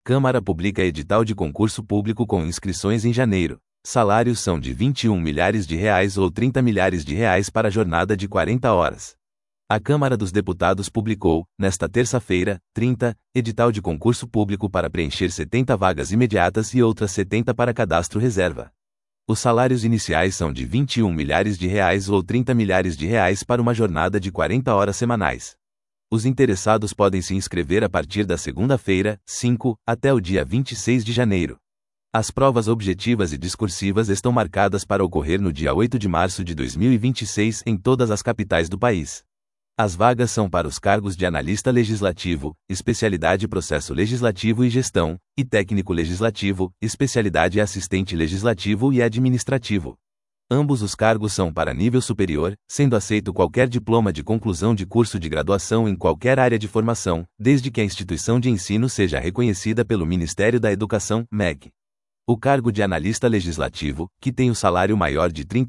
Câmara publica edital de concurso público com inscrições em janeiro. Salários são de R$21 milhares ou R$30 milhares para a jornada de 40 horas. A Câmara dos Deputados publicou, nesta terça-feira, 30, edital de concurso público para preencher 70 vagas imediatas e outras 70 para cadastro reserva. Os salários iniciais são de R$21 milhares ou R$30 milhares para uma jornada de 40 horas semanais. Os interessados podem se inscrever a partir da segunda-feira, 5, até o dia 26 de janeiro. As provas objetivas e discursivas estão marcadas para ocorrer no dia 8 de março de 2026 em todas as capitais do país. As vagas são para os cargos de analista legislativo, especialidade processo legislativo e gestão, e técnico legislativo, especialidade assistente legislativo e administrativo. Ambos os cargos são para nível superior, sendo aceito qualquer diploma de conclusão de curso de graduação em qualquer área de formação, desde que a instituição de ensino seja reconhecida pelo Ministério da Educação, MEC. O cargo de analista legislativo, que tem o salário maior de R$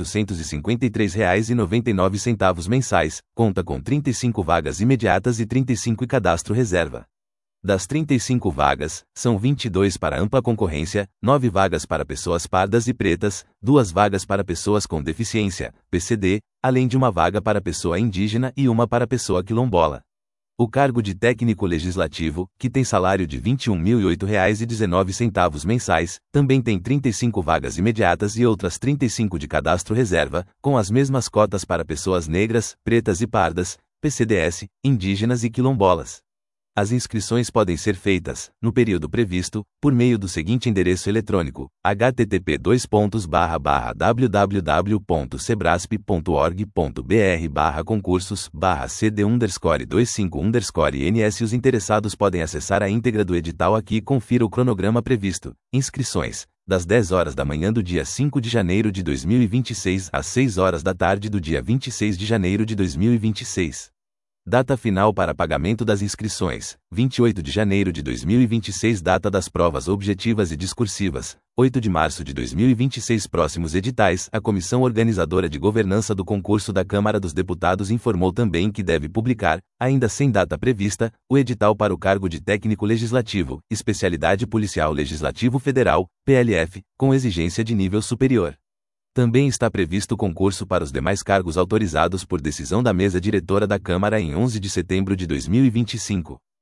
30.853,99 mensais, conta com 35 vagas imediatas e 35 em cadastro reserva. Das 35 vagas, são 22 para ampla concorrência, 9 vagas para pessoas pardas e pretas, 2 vagas para pessoas com deficiência, PCD, além de uma vaga para pessoa indígena e uma para pessoa quilombola. O cargo de técnico legislativo, que tem salário de R$ 21.008,19 mensais, também tem 35 vagas imediatas e outras 35 de cadastro reserva, com as mesmas cotas para pessoas negras, pretas e pardas, PCDS, indígenas e quilombolas. As inscrições podem ser feitas, no período previsto, por meio do seguinte endereço eletrônico: http://www.sebrasp.org.br/concursos/cd_25_ns. Os interessados podem acessar a íntegra do edital aqui e confira o cronograma previsto. Inscrições: das 10 horas da manhã do dia 5 de janeiro de 2026 às 6 horas da tarde do dia 26 de janeiro de 2026. Data final para pagamento das inscrições: 28 de janeiro de 2026. Data das provas objetivas e discursivas: 8 de março de 2026. Próximos editais. A Comissão Organizadora de Governança do Concurso da Câmara dos Deputados informou também que deve publicar, ainda sem data prevista, o edital para o cargo de técnico legislativo, especialidade policial legislativo federal, PLF, com exigência de nível superior. Também está previsto concurso para os demais cargos autorizados por decisão da mesa diretora da Câmara em 11 de setembro de 2025.